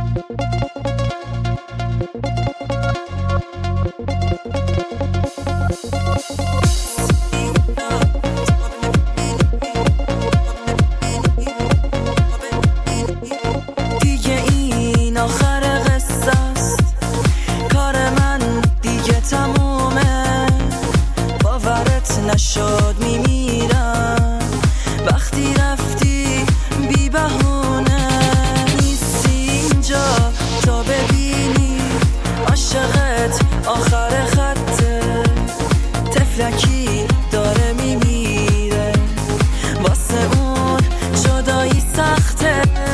دیگه این آخر قصه است، کار من دیگه تمومه. باورت نشد میمیرم وقتی رفتی بی بهونه. نیستی اینجا تا ببینی عاشقت آخر خطه. تفلکی داره میمیره واسه اون جدایی سخته.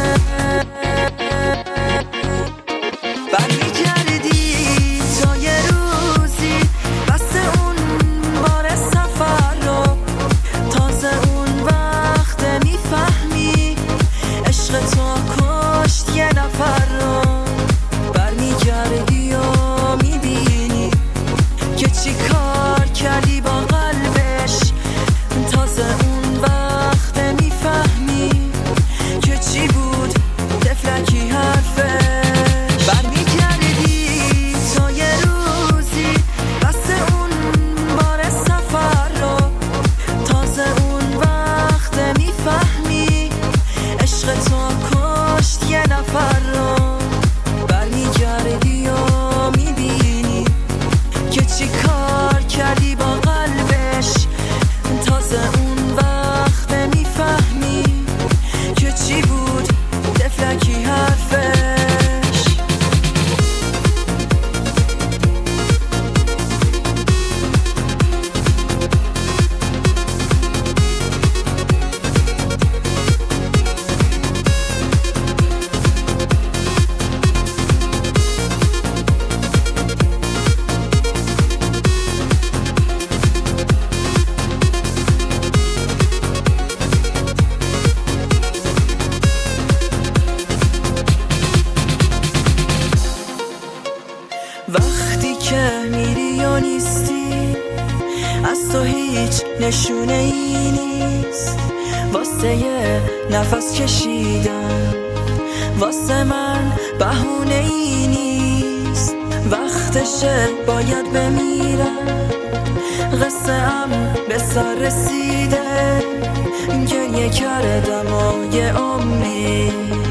برمیگردی تا یه روزی بس اون بار سفر رو. تازه اون وقت میفهمی عشق تو کشت یه نفر رو. برمیگردی و میبینی که چی کار کردی با قلبش. تازه اون وقت میفهمی که چی بود تفلکی حرفش. برمیگردی تا یه روزی بس اون بار سفر رو. تازه اون وقت میفهمی عشق تو کشت یه نفر رو. برمیگردی و میبینی که چی کار کردی با قلبش. تازه اون وقت میفهمی که چی بود تفلکی حرفش. وقتی که میری و نیستی از تو هیچ نشونه ای نیست. واسه یه نفس کشیدن واسه من بهونه ای نیست. وقتشه باید بمیرم قصه ام به سر رسیده. گریه کردم و یه عمری